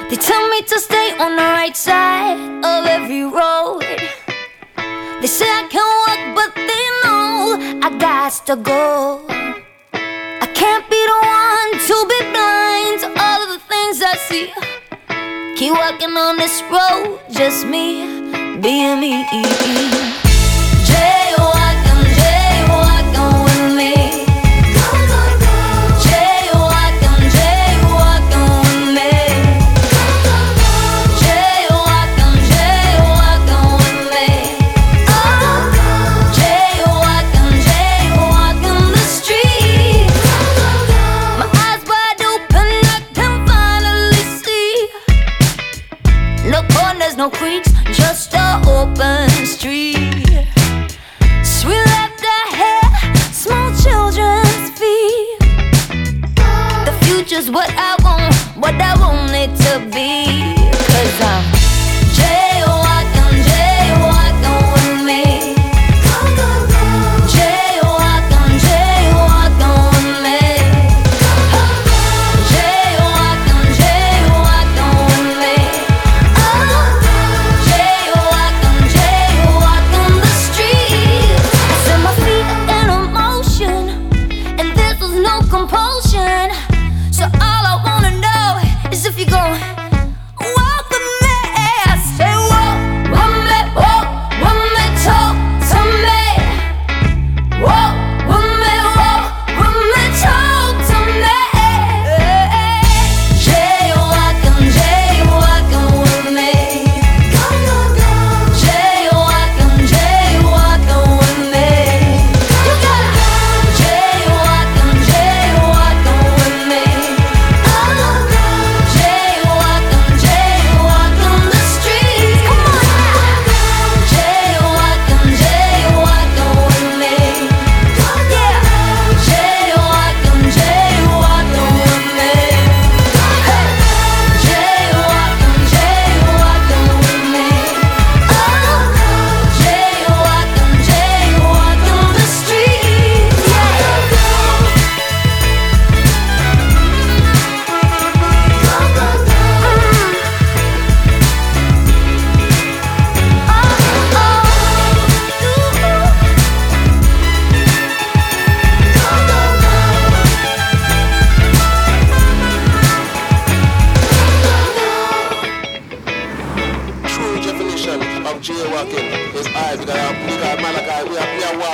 They tell me to stay on the right side of every road. They say I can walk, but they know I got to go. I can't be the one to be blind to all of the things I see. Keep walking on this road, just me, being me. Jaywalking, jaywalking with me. Jaywalking, jaywalking with me. Jaywalking, jaywalking with me. Oh, jaywalking, jaywalking the street. My eyes wide open, I can finally see. No corners, no creeks, just an open street. Sweet laughter hair, small children's feet. The future's what I want it to be. 'Cause I'm jaywalking, jaywalking with me. Jaywalking, jaywalking with me. Jaywalking, jaywalking with me. Oh, jaywalking, jaywalking the street. I set my feet in motion, and this was no compulsion. So all I wanna know is if you're going walk with me. I say walk with me, talk to me. Walk with me, talk to me. Jaywalking, jaywalking with me. Jaywalking, jaywalking with me. You gotta jaywalking, jaywalking with me. Oh, jaywalking, jaywalking the streets. Come on now. Jaywalking, jaywalking with me. Yeah. Jaywalking, jaywalking with me. Hey. Jaywalking, jaywalking with me. Oh, jaywalking, jaywalking the streets. Yeah. True definition of jaywalking is I, because man, like we are